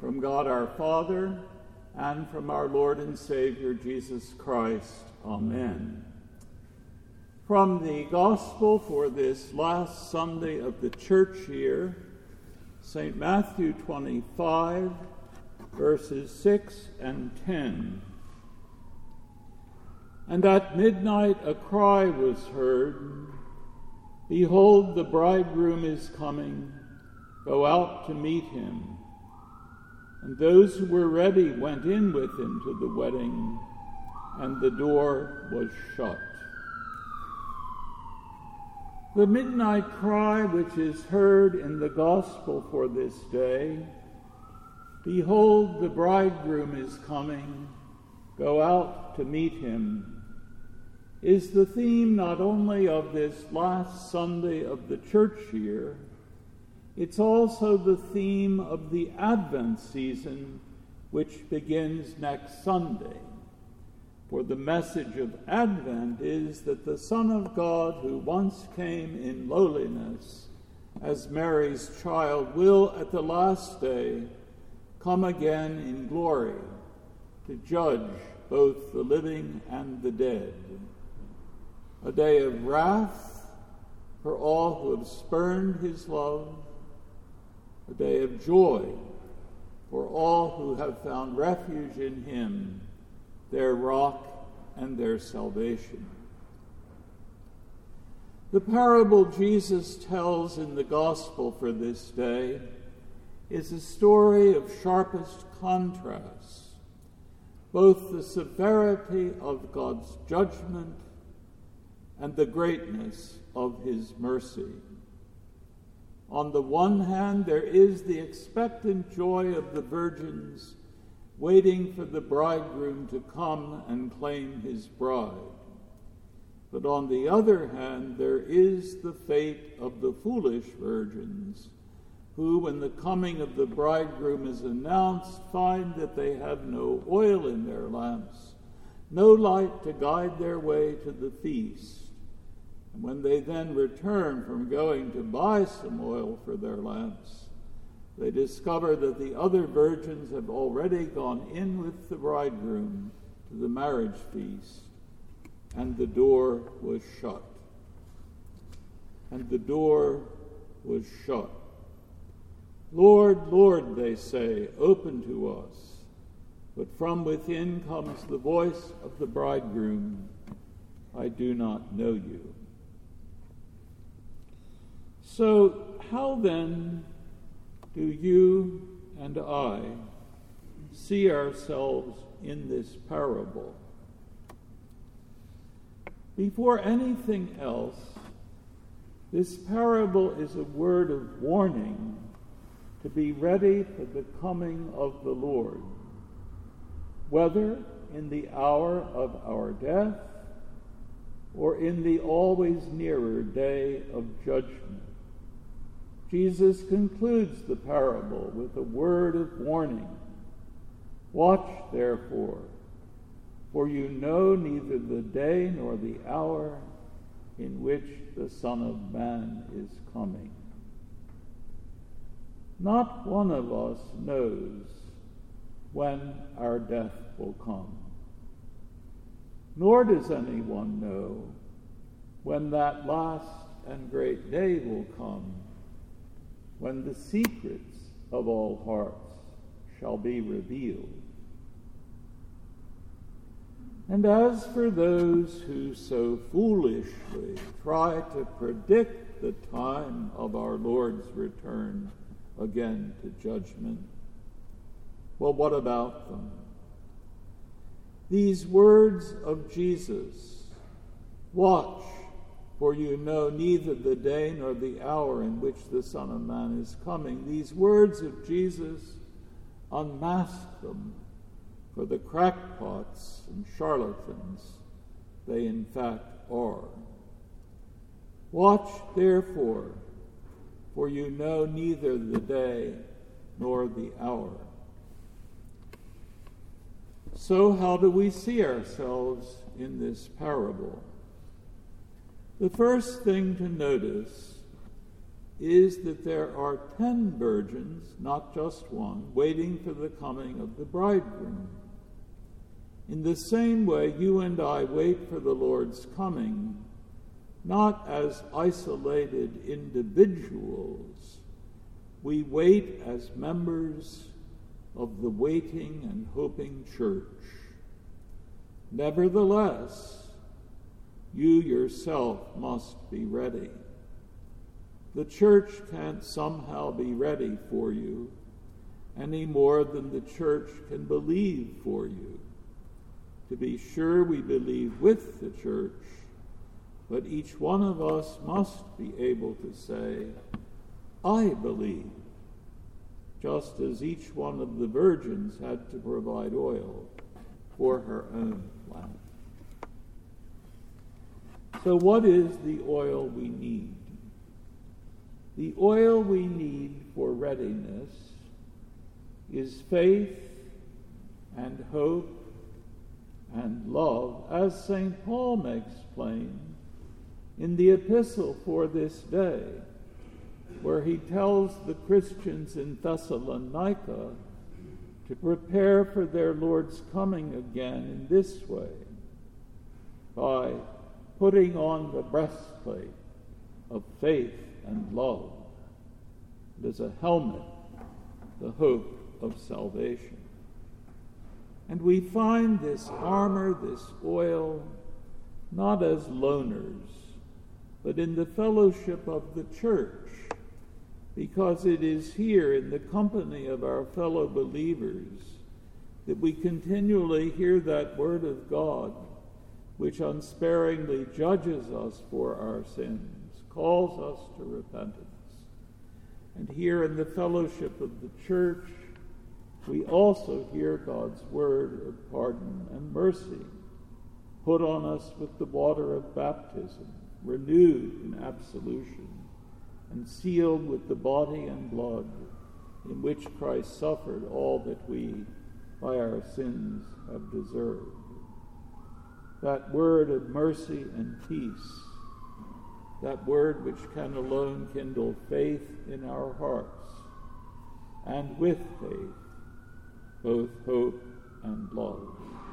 from God our Father, and from our Lord and Savior Jesus Christ. Amen. From the Gospel for this last Sunday of the church year, St. Matthew 25, verses 6 and 10. And at midnight a cry was heard, "Behold, the bridegroom is coming, go out to meet him." And those who were ready went in with him to the wedding, and the door was shut. The midnight cry which is heard in the gospel for this day, "Behold, the bridegroom is coming, go out to meet him," is the theme not only of this last Sunday of the church year, it's also the theme of the Advent season, which begins next Sunday. For the message of Advent is that the Son of God, who once came in lowliness as Mary's child, will at the last day come again in glory to judge both the living and the dead. A day of wrath for all who have spurned his love, a day of joy for all who have found refuge in him, their rock and their salvation. The parable Jesus tells in the gospel for this day is a story of sharpest contrasts, both the severity of God's judgment and the greatness of his mercy. On the one hand, there is the expectant joy of the virgins waiting for the bridegroom to come and claim his bride. But on the other hand, there is the fate of the foolish virgins, who, when the coming of the bridegroom is announced, find that they have no oil in their lamps, no light to guide their way to the feast. And when they then return from going to buy some oil for their lamps, they discover that the other virgins have already gone in with the bridegroom to the marriage feast, and the door was shut. And the door was shut. "Lord, Lord," they say, "open to us." But from within comes the voice of the bridegroom, "I do not know you." So how then do you and I see ourselves in this parable? Before anything else, this parable is a word of warning to be ready for the coming of the Lord, whether in the hour of our death or in the always nearer day of judgment. Jesus concludes the parable with a word of warning. "Watch, therefore, for you know neither the day nor the hour in which the Son of Man is coming." Not one of us knows when our death will come, nor does anyone know when that last and great day will come, when the secrets of all hearts shall be revealed. And as for those who so foolishly try to predict the time of our Lord's return again to judgment, well, what about them? These words of Jesus, "Watch, for you know neither the day nor the hour in which the Son of Man is coming," these words of Jesus unmask them for the crackpots and charlatans they in fact are. "Watch, therefore, for you know neither the day nor the hour." So how do we see ourselves in this parable? The first thing to notice is that there are 10 virgins, not just one, waiting for the coming of the bridegroom. In the same way, you and I wait for the Lord's coming, not as isolated individuals. We wait as members of the waiting and hoping church. Nevertheless, you yourself must be ready. The church can't somehow be ready for you any more than the church can believe for you. To be sure, we believe with the church, but each one of us must be able to say, I believe, just as each one of the virgins had to provide oil for her own lamp. So what is the oil we need? The oil we need for readiness is faith and hope and love, as St. Paul makes plain in the epistle for this day, where he tells the Christians in Thessalonica to prepare for their Lord's coming again in this way, by putting on the breastplate of faith and love, and as a helmet, the hope of salvation. And we find this armor, this oil, not as loners, but in the fellowship of the church, because it is here in the company of our fellow believers that we continually hear that word of God, which unsparingly judges us for our sins, calls us to repentance. And here in the fellowship of the church, we also hear God's word of pardon and mercy, put on us with the water of baptism, renewed in absolution, and sealed with the body and blood in which Christ suffered all that we, by our sins, have deserved. That word of mercy and peace, that word which can alone kindle faith in our hearts, and with faith, both hope and love.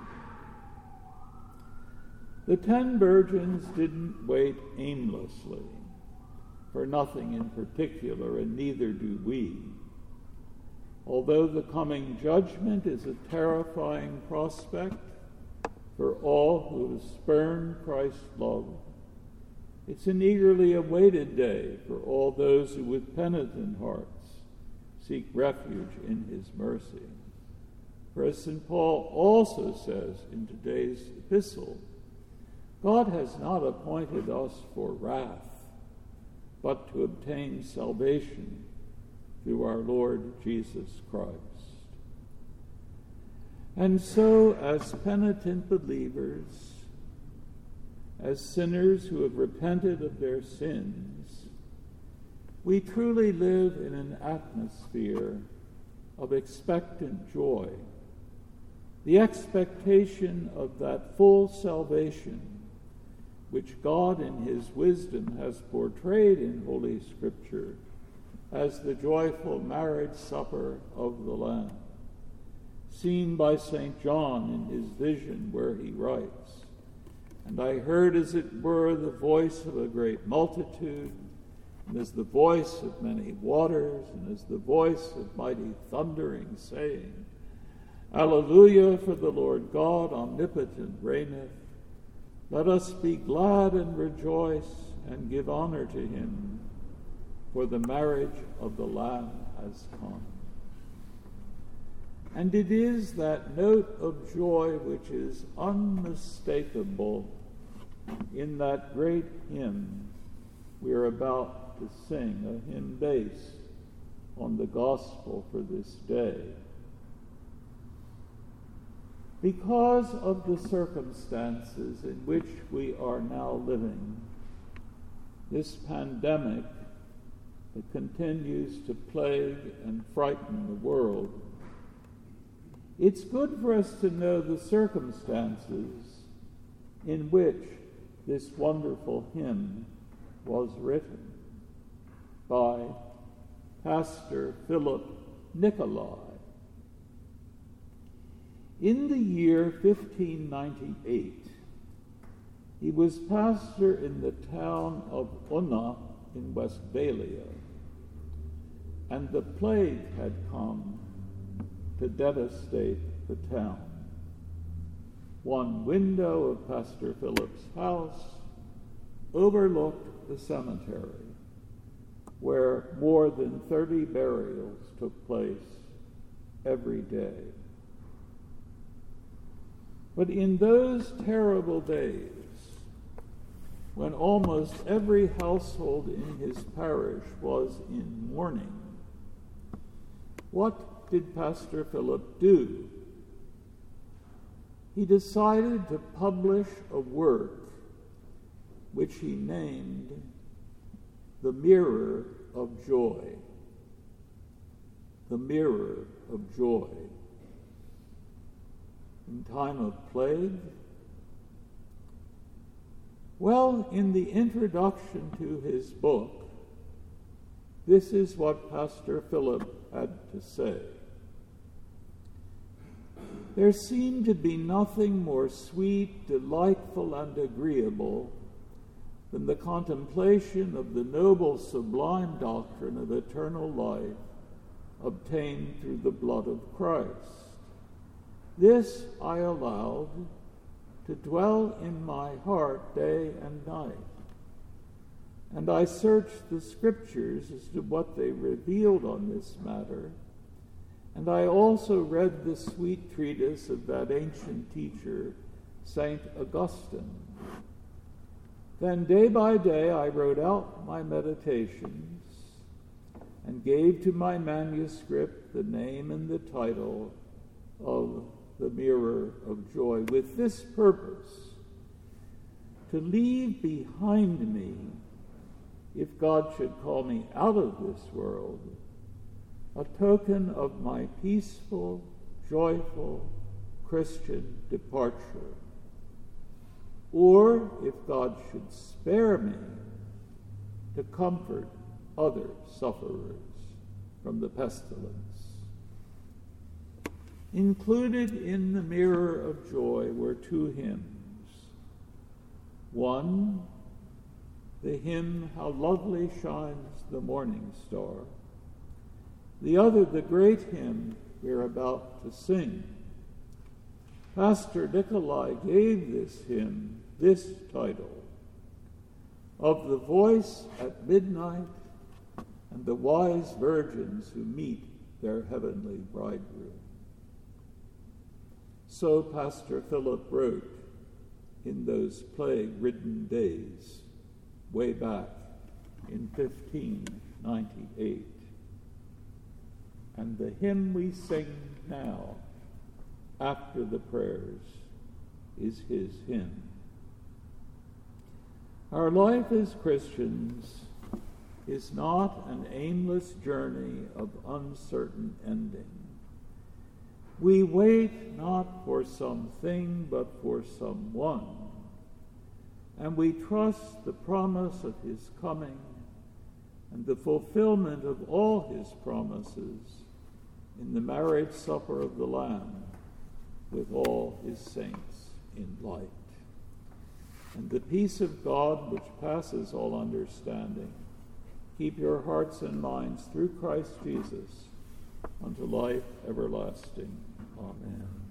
The 10 virgins didn't wait aimlessly for nothing in particular, and neither do we. Although the coming judgment is a terrifying prospect for all who have spurned Christ's love, it's an eagerly awaited day for all those who with penitent hearts seek refuge in his mercy. For as St. Paul also says in today's epistle, God has not appointed us for wrath, but to obtain salvation through our Lord Jesus Christ. And so, as penitent believers, as sinners who have repented of their sins, we truly live in an atmosphere of expectant joy, the expectation of that full salvation which God in his wisdom has portrayed in Holy Scripture as the joyful marriage supper of the Lamb, seen by St. John in his vision where he writes, "And I heard as it were the voice of a great multitude, and as the voice of many waters, and as the voice of mighty thundering, saying, Alleluia, for the Lord God omnipotent reigneth. Let us be glad and rejoice and give honor to him, for the marriage of the Lamb has come." And it is that note of joy which is unmistakable in that great hymn we are about to sing, a hymn based on the gospel for this day. Because of the circumstances in which we are now living, this pandemic that continues to plague and frighten the world, it's good for us to know the circumstances in which this wonderful hymn was written. by Pastor Philip Nicolai. In the year 1598, he was pastor in the town of Unna in Westphalia, and the plague had come to devastate the town. One window of Pastor Philip's house overlooked the cemetery, where more than 30 burials took place every day. But in those terrible days, when almost every household in his parish was in mourning, what did Pastor Philip do? He decided to publish a work which he named The Mirror of Joy. The Mirror of Joy. In time of plague? Well, in the introduction to his book, this is what Pastor Philip had to say. There seemed to be nothing more sweet, delightful, and agreeable than the contemplation of the noble, sublime doctrine of eternal life obtained through the blood of Christ. This I allowed to dwell in my heart day and night. And I searched the Scriptures as to what they revealed on this matter, and I also read the sweet treatise of that ancient teacher, St. Augustine. Then day by day I wrote out my meditations and gave to my manuscript the name and the title of The Mirror of Joy, with this purpose: to leave behind me, if God should call me out of this world, a token of my peaceful, joyful Christian departure. Or, if God should spare me, to comfort other sufferers from the pestilence. Included in the Mirror of Joy were two hymns. One, the hymn, How Lovely Shines the Morning Star. The other, the great hymn we're about to sing. Pastor Nicolai gave this hymn this title: Of the Voice at Midnight and the Wise Virgins Who Meet Their Heavenly Bridegroom. So Pastor Philip wrote in those plague-ridden days, way back in 1598. And the hymn we sing now, after the prayers, is his hymn. Our life as Christians is not an aimless journey of uncertain ending. We wait not for something, but for someone, and we trust the promise of his coming and the fulfillment of all his promises in the marriage supper of the Lamb with all his saints in light. And the peace of God, which passes all understanding, keep your hearts and minds through Christ Jesus unto life everlasting. Amen.